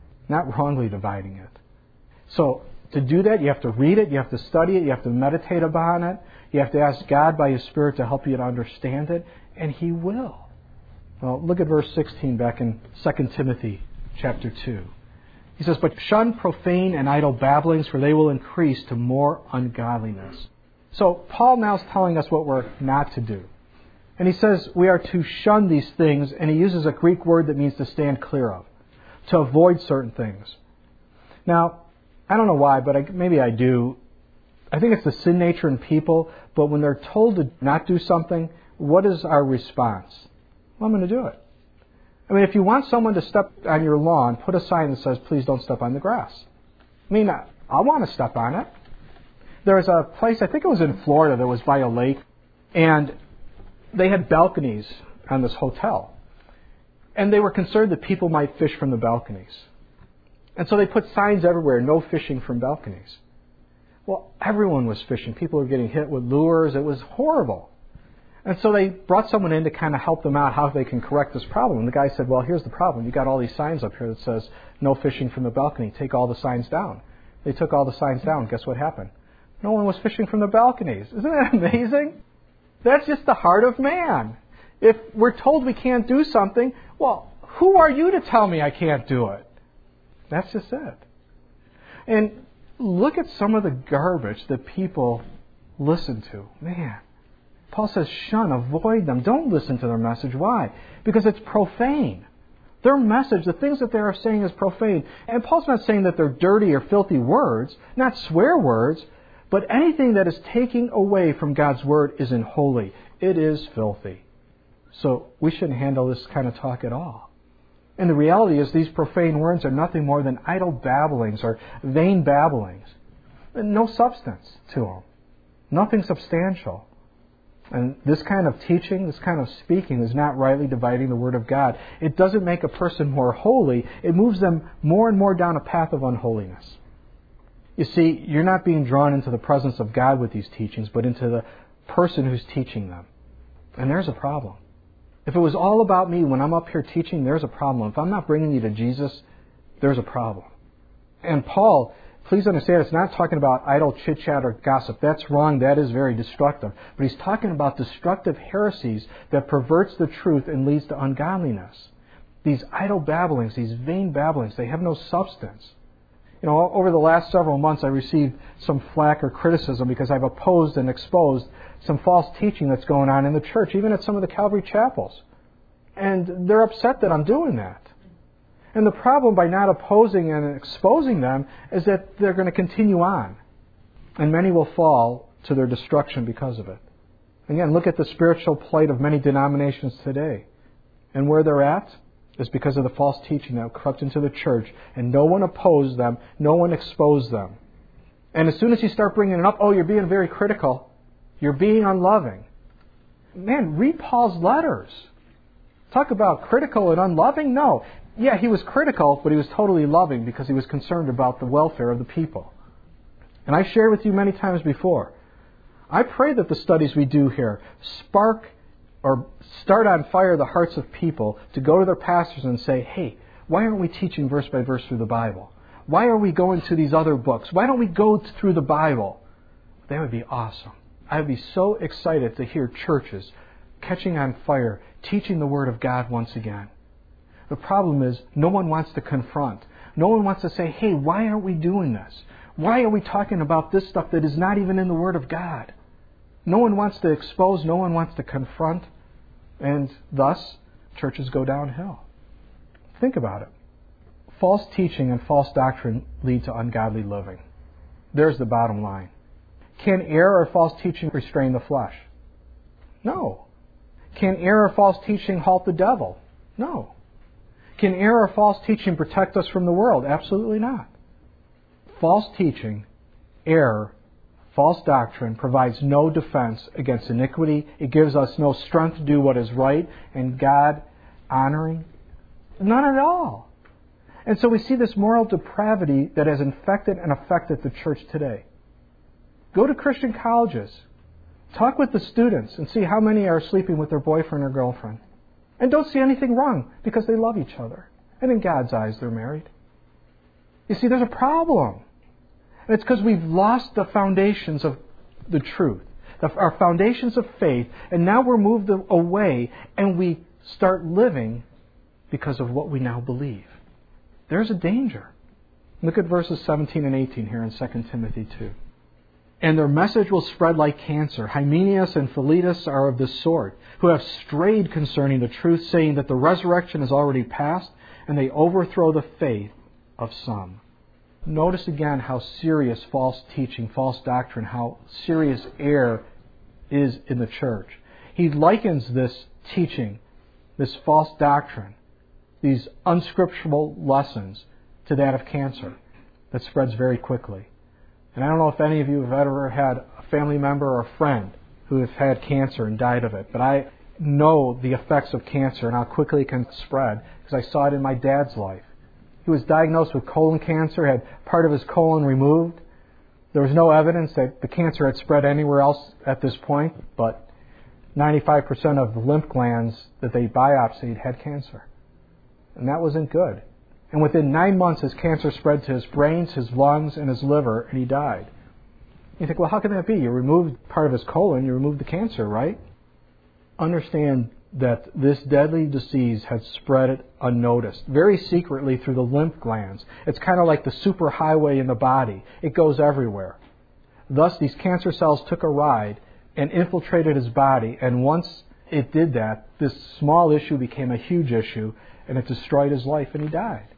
not wrongly dividing it. So, to do that, you have to read it, you have to study it, you have to meditate upon it, you have to ask God by His Spirit to help you to understand it, and He will. Well, look at verse sixteen back in Second Timothy chapter two. He says, "But shun profane and idle babblings, for they will increase to more ungodliness." So, Paul now is telling us what we're not to do. And he says we are to shun these things, and he uses a Greek word that means to stand clear of, to avoid certain things. Now, I don't know why, but I, maybe I do. I think it's the sin nature in people, but when they're told to not do something, what is our response? Well, I'm going to do it. I mean, if you want someone to step on your lawn, put a sign that says, "Please don't step on the grass." I mean, I, I want to step on it. There was a place, I think it was in Florida, that was by a lake, and they had balconies on this hotel. And they were concerned that people might fish from the balconies. And so they put signs everywhere, "No fishing from balconies." Well, everyone was fishing. People were getting hit with lures. It was horrible. And so they brought someone in to kind of help them out how they can correct this problem. And the guy said, "Well, here's the problem. You got all these signs up here that says, 'No fishing from the balcony.' Take all the signs down." They took all the signs down. Guess what happened? No one was fishing from the balconies. Isn't that amazing? That's just the heart of man. If we're told we can't do something, well, who are you to tell me I can't do it? That's just it. And look at some of the garbage that people listen to. Man, Paul says shun, avoid them. Don't listen to their message. Why? Because it's profane. Their message, the things that they are saying is profane. And Paul's not saying that they're dirty or filthy words, not swear words, but anything that is taking away from God's Word isn't holy. It is filthy. So we shouldn't handle this kind of talk at all. And the reality is these profane words are nothing more than idle babblings or vain babblings. No substance to them. Nothing substantial. And this kind of teaching, this kind of speaking is not rightly dividing the Word of God. It doesn't make a person more holy. It moves them more and more down a path of unholiness. You see, you're not being drawn into the presence of God with these teachings, but into the person who's teaching them. And there's a problem. If it was all about me when I'm up here teaching, there's a problem. If I'm not bringing you to Jesus, there's a problem. And Paul, please understand, it's not talking about idle chit-chat or gossip. That's wrong. That is very destructive. But he's talking about destructive heresies that perverts the truth and leads to ungodliness. These idle babblings, these vain babblings, they have no substance. You know, over the last several months, I received some flack or criticism because I've opposed and exposed some false teaching that's going on in the church, even at some of the Calvary chapels. And they're upset that I'm doing that. And the problem by not opposing and exposing them is that they're going to continue on. And many will fall to their destruction because of it. Again, look at the spiritual plight of many denominations today. And where they're at is because of the false teaching that crept into the church. And no one opposed them. No one exposed them. And as soon as you start bringing it up, oh, you're being very critical. You're being unloving. Man, read Paul's letters. Talk about critical and unloving? No. Yeah, he was critical, but he was totally loving because he was concerned about the welfare of the people. And I've shared with you many times before. I pray that the studies we do here spark or start on fire the hearts of people to go to their pastors and say, hey, why aren't we teaching verse by verse through the Bible? Why are we going to these other books? Why don't we go through the Bible? That would be awesome. I would be so excited to hear churches catching on fire, teaching the Word of God once again. The problem is no one wants to confront. No one wants to say, hey, why aren't we doing this? Why are we talking about this stuff that is not even in the Word of God? No one wants to expose. No one wants to confront. And thus, churches go downhill. Think about it. False teaching and false doctrine lead to ungodly living. There's the bottom line. Can error or false teaching restrain the flesh? No. Can error or false teaching halt the devil? No. Can error or false teaching protect us from the world? Absolutely not. False teaching, error, false doctrine provides no defense against iniquity. It gives us no strength to do what is right and God honoring. None at all. And so we see this moral depravity that has infected and affected the church today. Go to Christian colleges. Talk with the students and see how many are sleeping with their boyfriend or girlfriend. And don't see anything wrong because they love each other. And in God's eyes, they're married. You see, there's a problem. And it's because we've lost the foundations of the truth, the, our foundations of faith, and now we're moved away and we start living because of what we now believe. There's a danger. Look at verses seventeen and eighteen here in Second Timothy two. And their message will spread like cancer. Hymenaeus and Philetus are of this sort, who have strayed concerning the truth, saying that the resurrection is already past, and they overthrow the faith of some. Notice again how serious false teaching, false doctrine, how serious error is in the church. He likens this teaching, this false doctrine, these unscriptural lessons, to that of cancer that spreads very quickly. And I don't know if any of you have ever had a family member or a friend who has had cancer and died of it, but I know the effects of cancer and how quickly it can spread because I saw it in my dad's life. He was diagnosed with colon cancer, had part of his colon removed. There was no evidence that the cancer had spread anywhere else at this point, but ninety-five percent of the lymph glands that they biopsied had cancer. And that wasn't good. And within nine months, his cancer spread to his brains, his lungs, and his liver, and he died. You think, well, how can that be? You removed part of his colon, you removed the cancer, right? Understand that this deadly disease had spread unnoticed, very secretly through the lymph glands. It's kind of like the superhighway in the body. It goes everywhere. Thus, these cancer cells took a ride and infiltrated his body, and once it did that, this small issue became a huge issue, and it destroyed his life, and he died.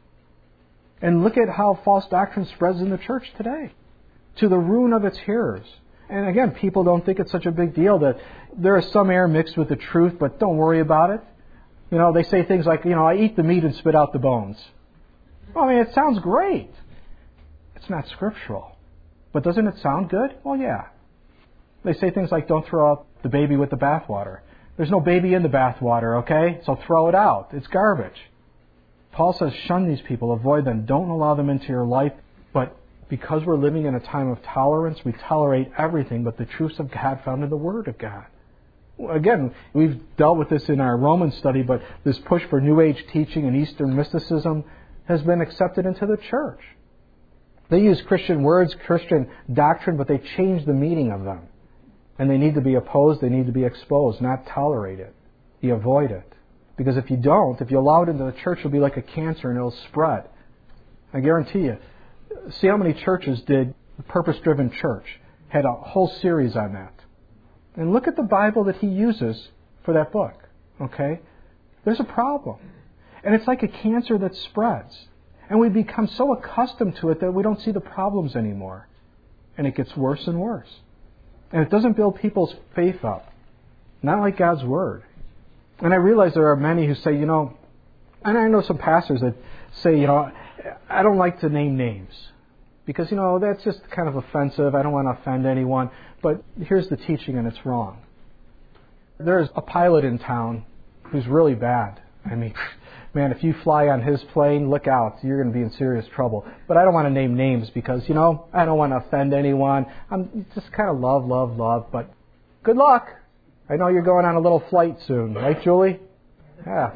And look at how false doctrine spreads in the church today, to the ruin of its hearers. And again, people don't think it's such a big deal that there is some error mixed with the truth, but don't worry about it. You know, they say things like, you know, I eat the meat and spit out the bones. Well, I mean, it sounds great. It's not scriptural. But doesn't it sound good? Well, yeah. They say things like, don't throw out the baby with the bathwater. There's no baby in the bathwater, okay? So throw it out. It's garbage. Paul says, shun these people, avoid them, don't allow them into your life. But because we're living in a time of tolerance, we tolerate everything but the truths of God found in the Word of God. Again, we've dealt with this in our Roman study, but this push for New Age teaching and Eastern mysticism has been accepted into the church. They use Christian words, Christian doctrine, but they change the meaning of them. And they need to be opposed, they need to be exposed, not tolerated. You avoid it. Because if you don't, if you allow it into the church, it'll be like a cancer and it'll spread. I guarantee you. See how many churches did the Purpose-Driven Church. Had a whole series on that. And look at the Bible that he uses for that book. Okay? There's a problem. And it's like a cancer that spreads. And we become so accustomed to it that we don't see the problems anymore. And it gets worse and worse. And it doesn't build people's faith up. Not like God's Word. And I realize there are many who say, you know, and I know some pastors that say, you know, I don't like to name names. Because, you know, that's just kind of offensive. I don't want to offend anyone. But here's the teaching and it's wrong. There's a pilot in town who's really bad. I mean, man, if you fly on his plane, look out. You're going to be in serious trouble. But I don't want to name names because, you know, I don't want to offend anyone. I'm just kind of love, love, love. But good luck. I know you're going on a little flight soon. Right, Julie? Yeah.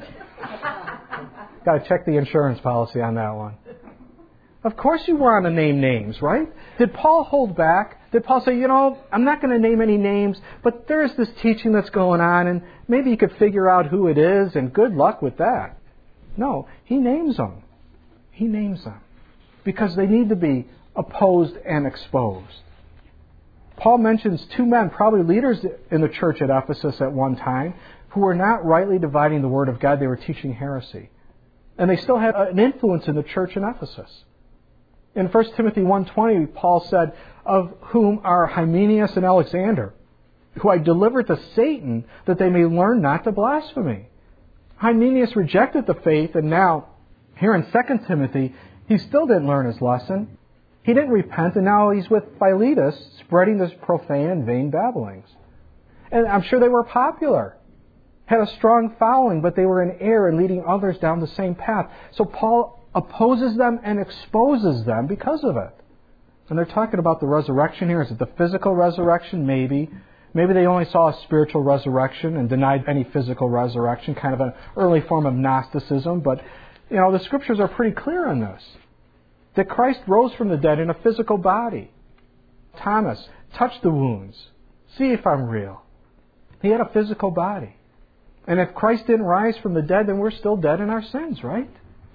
Got to check the insurance policy on that one. Of course you want to name names, right? Did Paul hold back? Did Paul say, you know, I'm not going to name any names, but there's this teaching that's going on, and maybe you could figure out who it is, and good luck with that. No, he names them. He names them. Because they need to be opposed and exposed. Paul mentions two men, probably leaders in the church at Ephesus at one time, who were not rightly dividing the Word of God. They were teaching heresy. And they still had an influence in the church in Ephesus. In First Timothy one twenty, Paul said, of whom are Hymenaeus and Alexander, who I delivered to Satan that they may learn not to blaspheme. Hymenaeus rejected the faith, and now, here in Second Timothy, he still didn't learn his lesson. He didn't repent, and now he's with Philetus, spreading this profane and vain babblings. And I'm sure they were popular, had a strong following, but they were in error and leading others down the same path. So Paul opposes them and exposes them because of it. And they're talking about the resurrection here. Is it the physical resurrection? Maybe. Maybe they only saw a spiritual resurrection and denied any physical resurrection, kind of an early form of Gnosticism. But, you know, the Scriptures are pretty clear on this. That Christ rose from the dead in a physical body. Thomas, touch the wounds. See if I'm real. He had a physical body. And if Christ didn't rise from the dead, then we're still dead in our sins, right?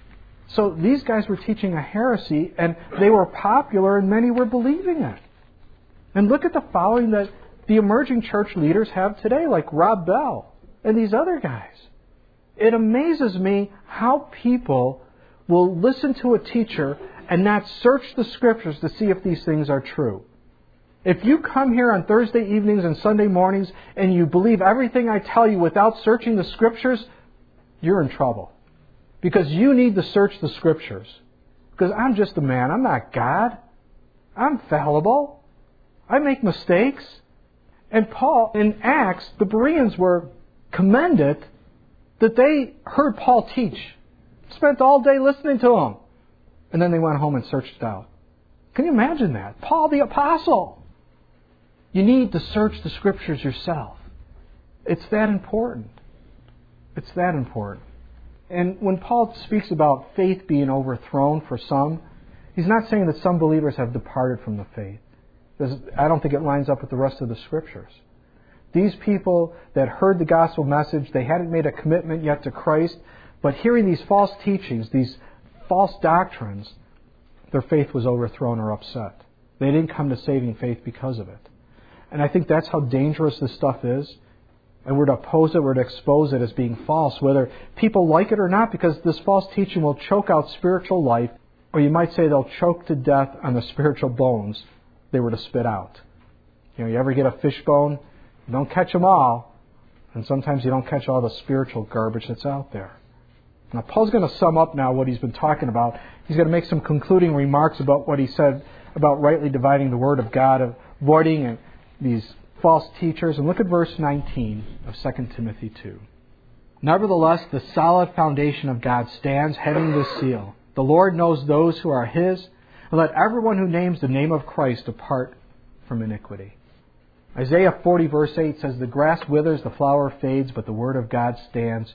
So these guys were teaching a heresy, and they were popular, and many were believing it. And look at the following that the emerging church leaders have today, like Rob Bell and these other guys. It amazes me how people will listen to a teacher and not search the Scriptures to see if these things are true. If you come here on Thursday evenings and Sunday mornings and you believe everything I tell you without searching the Scriptures, you're in trouble. Because you need to search the Scriptures. Because I'm just a man. I'm not God. I'm fallible. I make mistakes. And Paul, in Acts, the Bereans were commended that they heard Paul teach. Spent all day listening to him. And then they went home and searched it out. Can you imagine that? Paul the Apostle. You need to search the Scriptures yourself. It's that important. It's that important. And when Paul speaks about faith being overthrown for some, he's not saying that some believers have departed from the faith. I don't think it lines up with the rest of the Scriptures. These people that heard the gospel message, they hadn't made a commitment yet to Christ, but hearing these false teachings, these false doctrines, their faith was overthrown or upset. They didn't come to saving faith because of it. And I think that's how dangerous this stuff is. And we're to oppose it, we're to expose it as being false, whether people like it or not, because this false teaching will choke out spiritual life, or you might say they'll choke to death on the spiritual bones they were to spit out. You know, you ever get a fish bone? You don't catch them all, and sometimes you don't catch all the spiritual garbage that's out there. Now, Paul's going to sum up now what he's been talking about. He's going to make some concluding remarks about what he said about rightly dividing the Word of God, avoiding these false teachers. And look at verse nineteen of Second Timothy two. Nevertheless, the solid foundation of God stands, having this seal. The Lord knows those who are His, and let everyone who names the name of Christ depart from iniquity. Isaiah forty verse eight says, the grass withers, the flower fades, but the Word of God stands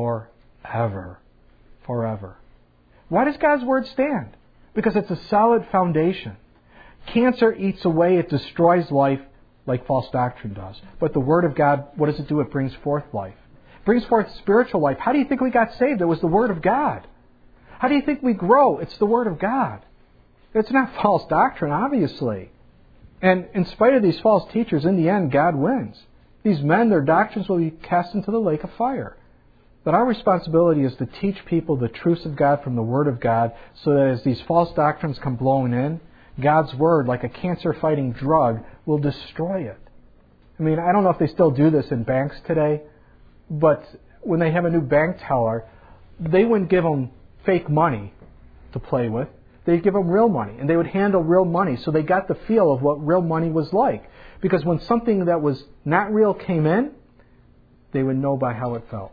forever. Forever. Why does God's Word stand? Because it's a solid foundation. Cancer eats away, it destroys life like false doctrine does. But the Word of God, what does it do? It brings forth life. It brings forth spiritual life. How do you think we got saved? It was the Word of God. How do you think we grow? It's the Word of God. It's not false doctrine, obviously. And in spite of these false teachers, in the end, God wins. These men, their doctrines will be cast into the lake of fire. But our responsibility is to teach people the truths of God from the Word of God, so that as these false doctrines come blowing in, God's Word, like a cancer-fighting drug, will destroy it. I mean, I don't know if they still do this in banks today, but when they have a new bank teller, they wouldn't give them fake money to play with. They'd give them real money, and they would handle real money, so they got the feel of what real money was like. Because when something that was not real came in, they would know by how it felt.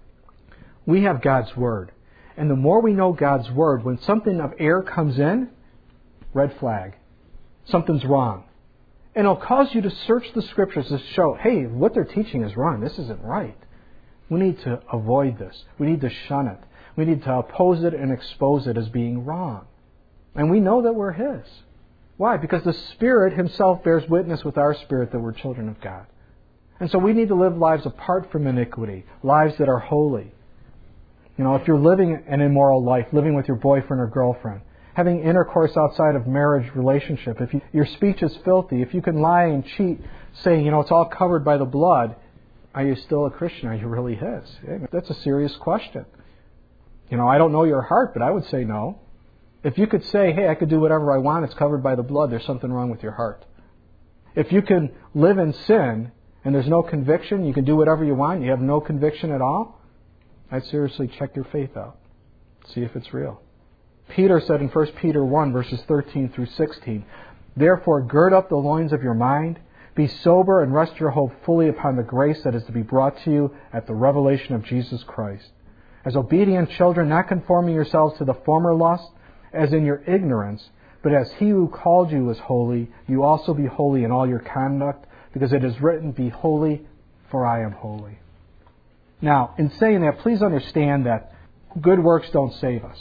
We have God's Word. And the more we know God's Word, when something of error comes in, red flag. Something's wrong. And it'll cause you to search the Scriptures to show, hey, what they're teaching is wrong. This isn't right. We need to avoid this. We need to shun it. We need to oppose it and expose it as being wrong. And we know that we're His. Why? Because the Spirit Himself bears witness with our spirit that we're children of God. And so we need to live lives apart from iniquity, lives that are holy. You know, if you're living an immoral life, living with your boyfriend or girlfriend, having intercourse outside of marriage relationship, if you, your speech is filthy, if you can lie and cheat, saying, you know, it's all covered by the blood, are you still a Christian? Are you really His? That's a serious question. You know, I don't know your heart, but I would say no. If you could say, hey, I could do whatever I want, it's covered by the blood, there's something wrong with your heart. If you can live in sin and there's no conviction, you can do whatever you want, you have no conviction at all, I'd seriously check your faith out. See if it's real. Peter said in First Peter one, verses thirteen through sixteen, therefore gird up the loins of your mind, be sober and rest your hope fully upon the grace that is to be brought to you at the revelation of Jesus Christ. As obedient children, not conforming yourselves to the former lust, as in your ignorance, but as He who called you is holy, you also be holy in all your conduct, because it is written, be holy, for I am holy. Now, in saying that, please understand that good works don't save us.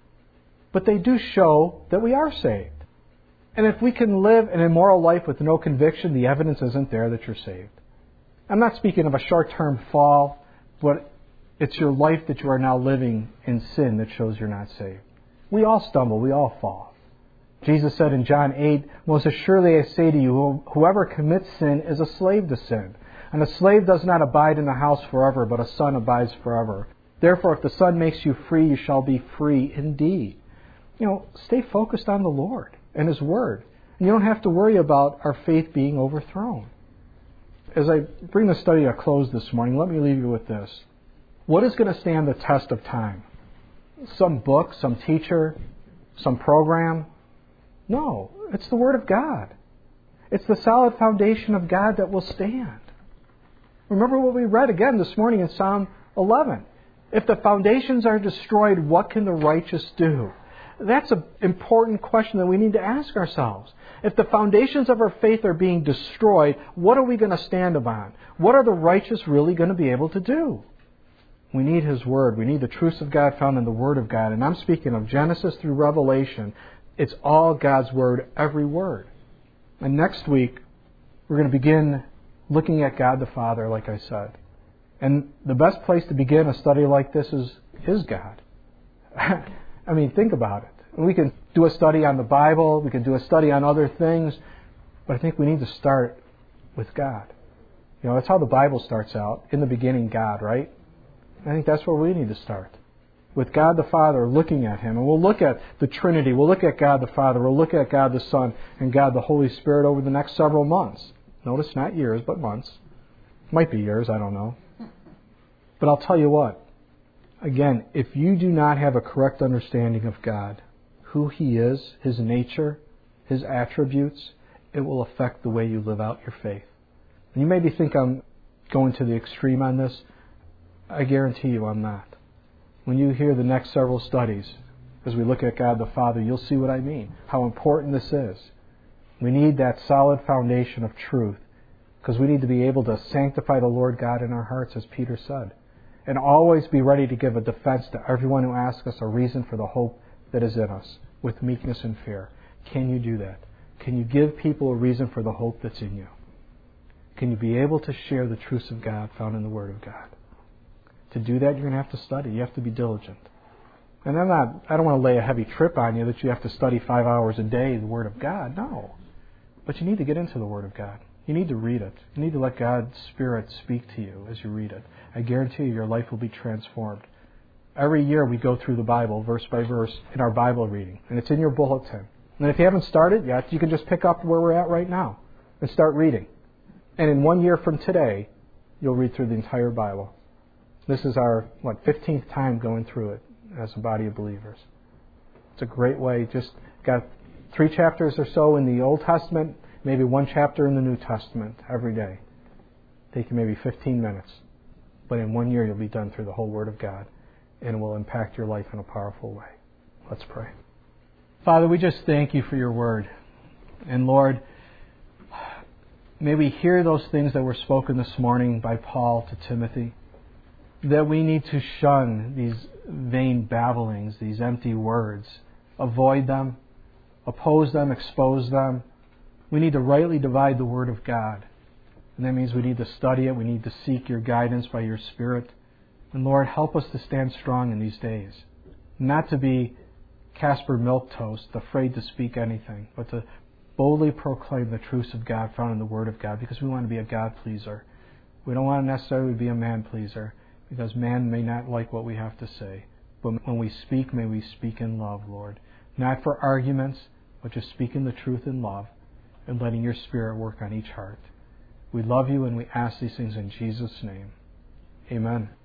But they do show that we are saved. And if we can live an immoral life with no conviction, the evidence isn't there that you're saved. I'm not speaking of a short-term fall, but it's your life that you are now living in sin that shows you're not saved. We all stumble. We all fall. Jesus said in John eight, most assuredly I say to you, whoever commits sin is a slave to sin. And a slave does not abide in the house forever, but a son abides forever. Therefore, if the Son makes you free, you shall be free indeed. You know, stay focused on the Lord and His Word. And you don't have to worry about our faith being overthrown. As I bring the study to a close this morning, let me leave you with this. What is going to stand the test of time? Some book, some teacher, some program? No, it's the Word of God. It's the solid foundation of God that will stand. Remember what we read again this morning in Psalm eleven. If the foundations are destroyed, what can the righteous do? That's an important question that we need to ask ourselves. If the foundations of our faith are being destroyed, what are we going to stand upon? What are the righteous really going to be able to do? We need His Word. We need the truths of God found in the Word of God. And I'm speaking of Genesis through Revelation. It's all God's Word, every word. And next week, we're going to begin looking at God the Father, like I said. And the best place to begin a study like this is, is God. I mean, think about it. We can do a study on the Bible. We can do a study on other things. But I think we need to start with God. You know, that's how the Bible starts out. In the beginning, God, right? I think that's where we need to start. With God the Father, looking at Him. And we'll look at the Trinity. We'll look at God the Father. We'll look at God the Son and God the Holy Spirit over the next several months. Notice, not years, but months. Might be years, I don't know. But I'll tell you what. Again, if you do not have a correct understanding of God, who He is, His nature, His attributes, it will affect the way you live out your faith. And you maybe think I'm going to the extreme on this. I guarantee you I'm not. When you hear the next several studies, as we look at God the Father, you'll see what I mean, how important this is. We need that solid foundation of truth, because we need to be able to sanctify the Lord God in our hearts, as Peter said, and always be ready to give a defense to everyone who asks us a reason for the hope that is in us, with meekness and fear. Can you do that? Can you give people a reason for the hope that's in you? Can you be able to share the truths of God found in the Word of God? To do that, you're going to have to study. You have to be diligent. And I'm not, I don't want to lay a heavy trip on you that you have to study five hours a day the Word of God. No. But you need to get into the Word of God. You need to read it. You need to let God's Spirit speak to you as you read it. I guarantee you your life will be transformed. Every year we go through the Bible, verse by verse, in our Bible reading. And it's in your bulletin. And if you haven't started yet, you can just pick up where we're at right now and start reading. And in one year from today, you'll read through the entire Bible. This is our, what, fifteenth time going through it as a body of believers. It's a great way. Just got three chapters or so in the Old Testament, maybe one chapter in the New Testament every day. Take you maybe fifteen minutes. But in one year, you'll be done through the whole Word of God, and it will impact your life in a powerful way. Let's pray. Father, we just thank You for Your Word. And Lord, may we hear those things that were spoken this morning by Paul to Timothy, that we need to shun these vain babblings, these empty words. Avoid them, oppose them, expose them. We need to rightly divide the Word of God. And that means we need to study it. We need to seek Your guidance by Your Spirit. And Lord, help us to stand strong in these days. Not to be Casper Milquetoast, afraid to speak anything, but to boldly proclaim the truths of God found in the Word of God, because we want to be a God pleaser. We don't want to necessarily be a man pleaser, because man may not like what we have to say. But when we speak, may we speak in love, Lord. Not for arguments, but just speaking the truth in love and letting your Spirit work on each heart. We love you and we ask these things in Jesus' name. Amen.